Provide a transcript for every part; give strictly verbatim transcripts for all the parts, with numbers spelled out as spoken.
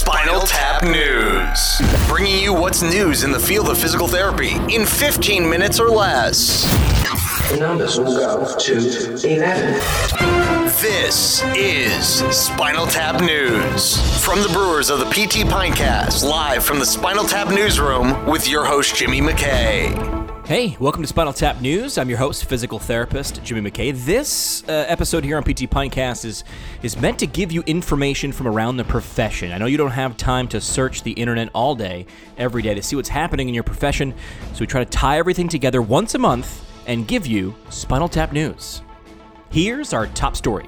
Spinal Tap News. Bringing you what's news in the field of physical therapy in fifteen minutes or less. The numbers will go to eleven. This is Spinal Tap News. From the brewers of the P T Pinecast, live from the Spinal Tap Newsroom with your host, Jimmy McKay. Hey, welcome to Spinal Tap News. I'm your host, physical therapist Jimmy McKay. This uh, episode here on P T Pinecast is, is meant to give you information from around the profession. I know you don't have time to search the internet all day, every day, to see what's happening in your profession, so we try to tie everything together once a month and give you Spinal Tap News. Here's our top story.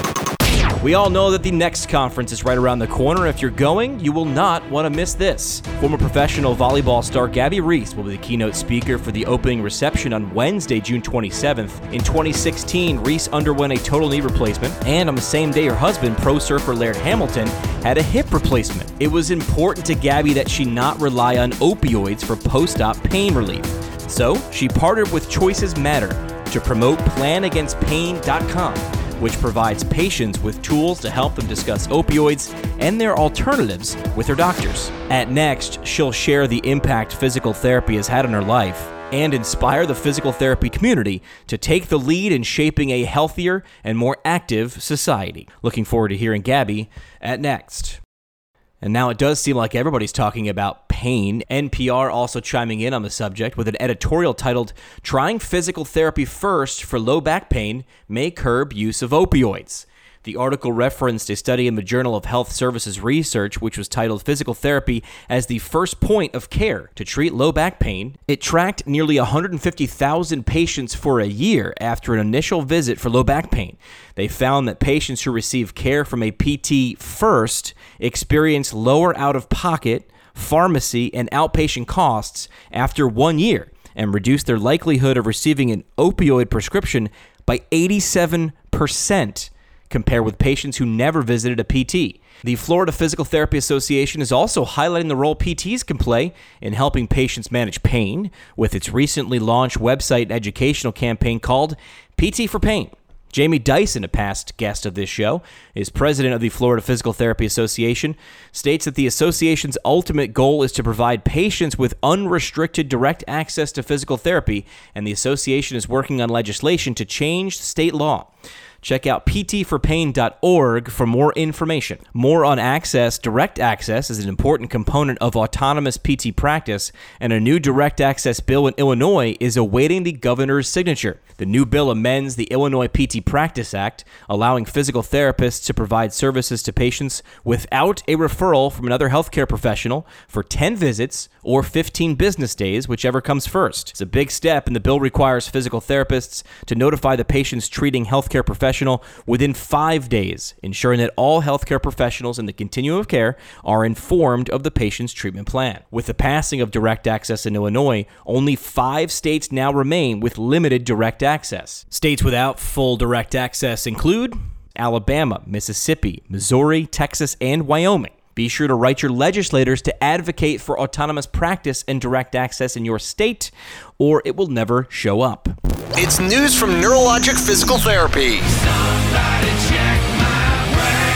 We all know that the next conference is right around the corner. If you're going, you will not want to miss this. Former professional volleyball star Gabby Reece will be the keynote speaker for the opening reception on Wednesday, June twenty-seventh. In twenty sixteen, Reece underwent a total knee replacement, and on the same day, her husband, pro surfer Laird Hamilton, had a hip replacement. It was important to Gabby that she not rely on opioids for post-op pain relief. So, she partnered with Choices Matter to promote plan against pain dot com, which provides patients with tools to help them discuss opioids and their alternatives with their doctors. At Next, she'll share the impact physical therapy has had on her life and inspire the physical therapy community to take the lead in shaping a healthier and more active society. Looking forward to hearing Gabby at Next. And now it does seem like everybody's talking about pain. N P R also chiming in on the subject with an editorial titled, "Trying Physical Therapy First for Low Back Pain May Curb Use of Opioids." The article referenced a study in the Journal of Health Services Research, which was titled Physical Therapy as the First Point of Care to Treat Low Back Pain. It tracked nearly one hundred fifty thousand patients for a year after an initial visit for low back pain. They found that patients who receive care from a P T first experience lower out-of-pocket, pharmacy, and outpatient costs after one year and reduced their likelihood of receiving an opioid prescription by eighty-seven percent. Compared with patients who never visited a P T. The Florida Physical Therapy Association is also highlighting the role P Ts can play in helping patients manage pain with its recently launched website and educational campaign called P T for Pain. Jamie Dyson, a past guest of this show, is president of the Florida Physical Therapy Association, states that the association's ultimate goal is to provide patients with unrestricted direct access to physical therapy, and the association is working on legislation to change state law. Check out P T for pain dot org for more information. More on access. Direct access is an important component of autonomous P T practice, and a new direct access bill in Illinois is awaiting the governor's signature. The new bill amends the Illinois P T Practice Act, allowing physical therapists to provide services to patients without a referral from another healthcare professional for ten visits or fifteen business days, whichever comes first. It's a big step, and the bill requires physical therapists to notify the patient's treating healthcare professional within five days, ensuring that all healthcare professionals in the continuum of care are informed of the patient's treatment plan. With the passing of direct access in Illinois, only five states now remain with limited direct access. States without full direct access include Alabama, Mississippi, Missouri, Texas, and Wyoming. Be sure to write your legislators to advocate for autonomous practice and direct access in your state, or it will never show up. It's news from Neurologic Physical Therapy. Somebody check my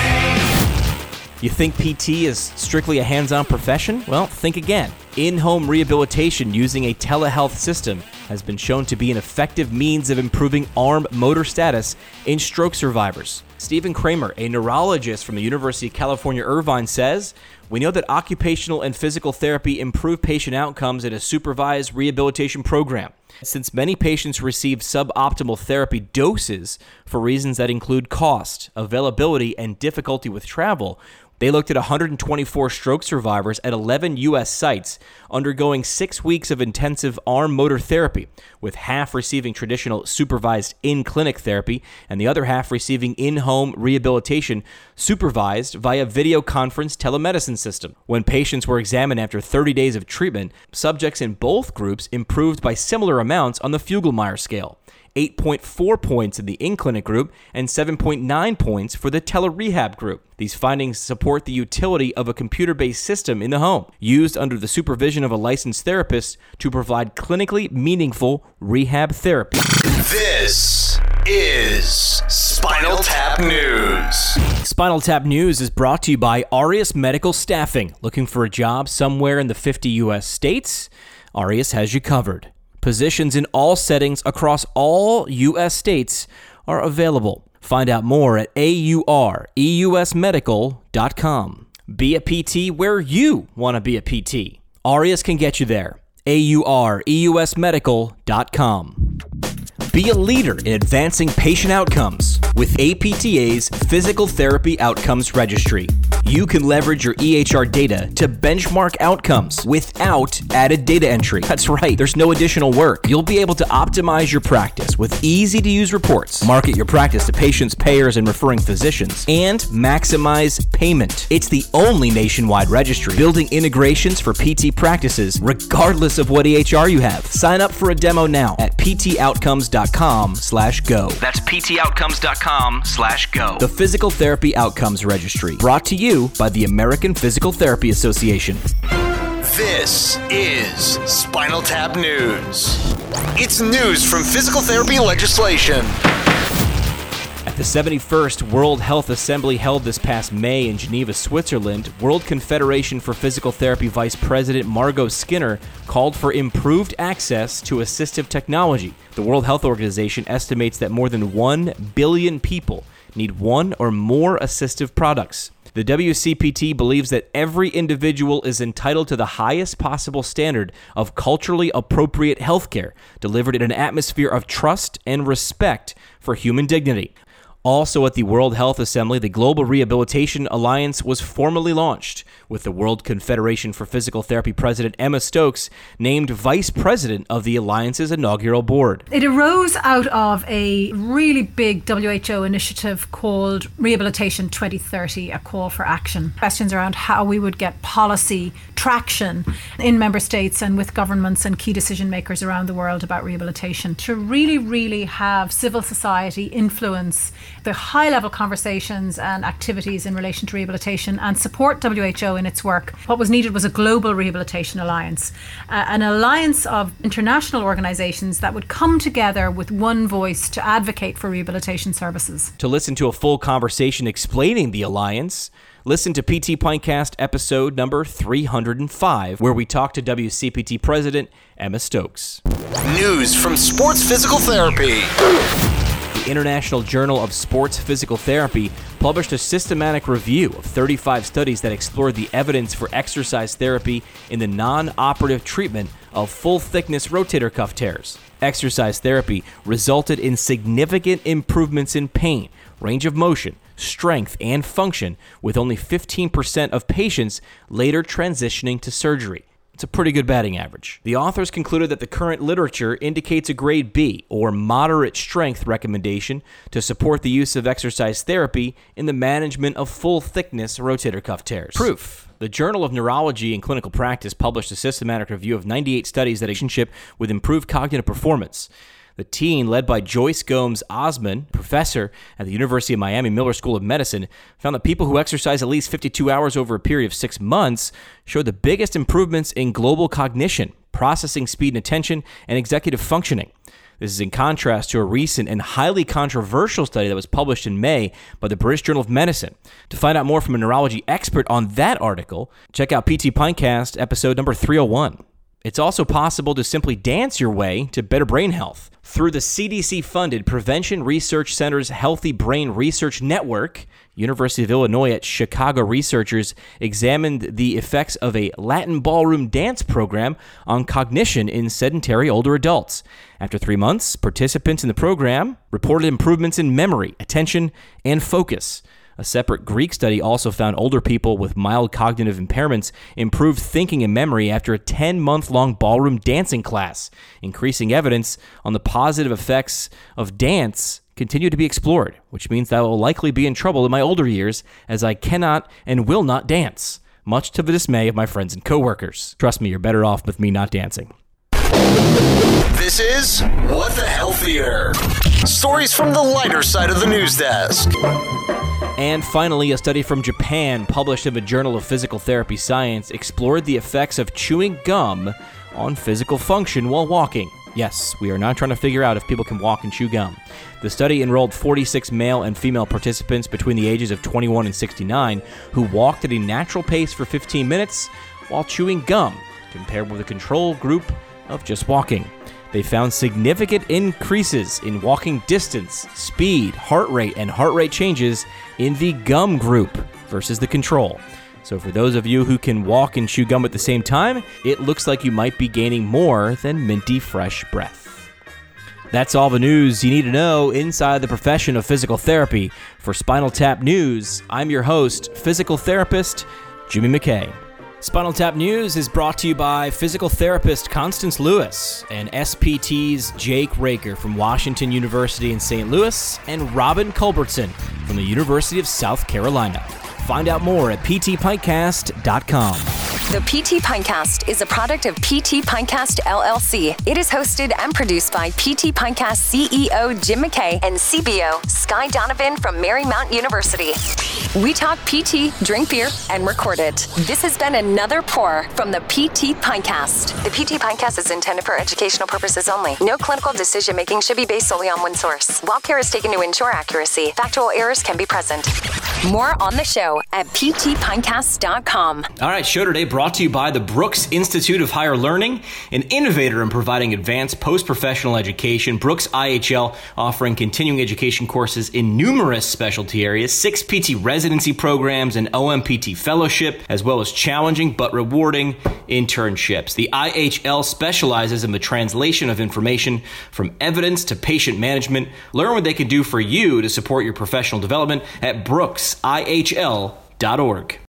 brain. You think P T is strictly a hands-on profession? Well, think again. In-home rehabilitation using a telehealth system has been shown to be an effective means of improving arm motor status in stroke survivors. Stephen Kramer, a neurologist from the University of California, Irvine, says, "We know that occupational and physical therapy improve patient outcomes in a supervised rehabilitation program. Since many patients receive suboptimal therapy doses for reasons that include cost, availability, and difficulty with travel, they looked at one hundred twenty-four stroke survivors at eleven U S sites undergoing six weeks of intensive arm motor therapy, with half receiving traditional supervised in-clinic therapy and the other half receiving in-home rehabilitation supervised via video conference telemedicine system. When patients were examined after thirty days of treatment, subjects in both groups improved by similar amounts on the Fugl-Meyer scale. eight point four points in the in-clinic group and seven point nine points for the telerehab group. These findings support the utility of a computer-based system in the home, used under the supervision of a licensed therapist to provide clinically meaningful rehab therapy. This is Spinal Tap News. Spinal Tap News is brought to you by Aureus Medical Staffing. Looking for a job somewhere in the fifty U S states? Aureus has you covered. Positions in all settings across all U S states are available. Find out more at A U R E U S medical dot com. Be a P T where you want to be a P T. Aureus can get you there. A U R E U S medical dot com. Be a leader in advancing patient outcomes with A P T A's Physical Therapy Outcomes Registry. You can leverage your E H R data to benchmark outcomes without added data entry. That's right, there's no additional work. You'll be able to optimize your practice with easy-to-use reports, market your practice to patients, payers, and referring physicians, and maximize payment. It's the only nationwide registry building integrations for P T practices, regardless of what E H R you have. Sign up for a demo now at p t outcomes dot com slash go. That's p t outcomes dot com slash go. The Physical Therapy Outcomes Registry, brought to you by the American Physical Therapy Association. This is Spinal Tap News. It's news from physical therapy legislation. At the seventy-first World Health Assembly held this past May in Geneva, Switzerland, World Confederation for Physical Therapy Vice President Margot Skinner called for improved access to assistive technology. The World Health Organization estimates that more than one billion people need one or more assistive products. The W C P T believes that every individual is entitled to the highest possible standard of culturally appropriate healthcare, delivered in an atmosphere of trust and respect for human dignity. Also at the World Health Assembly, the Global Rehabilitation Alliance was formally launched, with the World Confederation for Physical Therapy President Emma Stokes named Vice President of the Alliance's inaugural board. It arose out of a really big W H O initiative called Rehabilitation twenty thirty, a call for action. Questions around how we would get policy traction in member states and with governments and key decision makers around the world about rehabilitation, to really, really have civil society influence the high-level conversations and activities in relation to rehabilitation and support W H O in its work. What was needed was a global rehabilitation alliance, uh, an alliance of international organisations that would come together with one voice to advocate for rehabilitation services. To listen to a full conversation explaining the alliance, listen to P T Pintcast episode number three hundred five, where we talk to W C P T President Emma Stokes. News from sports physical therapy. The International Journal of Sports Physical Therapy published a systematic review of thirty-five studies that explored the evidence for exercise therapy in the non-operative treatment of full-thickness rotator cuff tears. Exercise therapy resulted in significant improvements in pain, range of motion, strength, and function, with only fifteen percent of patients later transitioning to surgery. It's a pretty good batting average. The authors concluded that the current literature indicates a grade B, or moderate strength, recommendation to support the use of exercise therapy in the management of full-thickness rotator cuff tears. Proof. The Journal of Neurology and Clinical Practice published a systematic review of ninety-eight studies that have a relationship with improved cognitive performance. The team, led by Joyce Gomes Osman, professor at the University of Miami Miller School of Medicine, found that people who exercise at least fifty-two hours over a period of six months showed the biggest improvements in global cognition, processing speed and attention, and executive functioning. This is in contrast to a recent and highly controversial study that was published in May by the British Journal of Medicine. To find out more from a neurology expert on that article, check out P T Pintcast episode number three oh one. It's also possible to simply dance your way to better brain health. Through the C D C-funded Prevention Research Center's Healthy Brain Research Network, University of Illinois at Chicago researchers examined the effects of a Latin ballroom dance program on cognition in sedentary older adults. After three months, participants in the program reported improvements in memory, attention, and focus. A separate Greek study also found older people with mild cognitive impairments improved thinking and memory after a ten-month-long ballroom dancing class. Increasing evidence on the positive effects of dance continue to be explored, which means that I will likely be in trouble in my older years as I cannot and will not dance, much to the dismay of my friends and coworkers. Trust me, you're better off with me not dancing. This is What the Healthier? Stories from the lighter side of the news desk. And finally, a study from Japan published in the Journal of Physical Therapy Science explored the effects of chewing gum on physical function while walking. Yes, we are now trying to figure out if people can walk and chew gum. The study enrolled forty-six male and female participants between the ages of twenty-one and sixty-nine who walked at a natural pace for fifteen minutes while chewing gum, compared with a control group of just walking. They found significant increases in walking distance, speed, heart rate, and heart rate changes in the gum group versus the control. So for those of you who can walk and chew gum at the same time, it looks like you might be gaining more than minty fresh breath. That's all the news you need to know inside the profession of physical therapy. For Spinal Tap News, I'm your host, physical therapist Jimmy McKay. Spinal Tap News is brought to you by physical therapist Constance Lewis and S P T's Jake Raker from Washington University in Saint Louis and Robin Culbertson from the University of South Carolina. Find out more at p t pintcast dot com. The P T Pintcast is a product of P T Pintcast L L C. It is hosted and produced by P T Pintcast C E O Jim McKay and C B O Sky Donovan from Marymount University. We talk P T, drink beer, and record it. This has been another pour from the P T Pintcast. The P T Pintcast is intended for educational purposes only. No clinical decision making should be based solely on one source. While care is taken to ensure accuracy, factual errors can be present. More on the show at p t pintcast dot com. All right, show today brought to you by the Brooks Institute of Higher Learning, an innovator in providing advanced post-professional education. Brooks I H L offering continuing education courses in numerous specialty areas, six P T residency programs, and O M P T fellowship, as well as challenging but rewarding internships. The I H L specializes in the translation of information from evidence to patient management. Learn what they can do for you to support your professional development at brooks I H L dot org.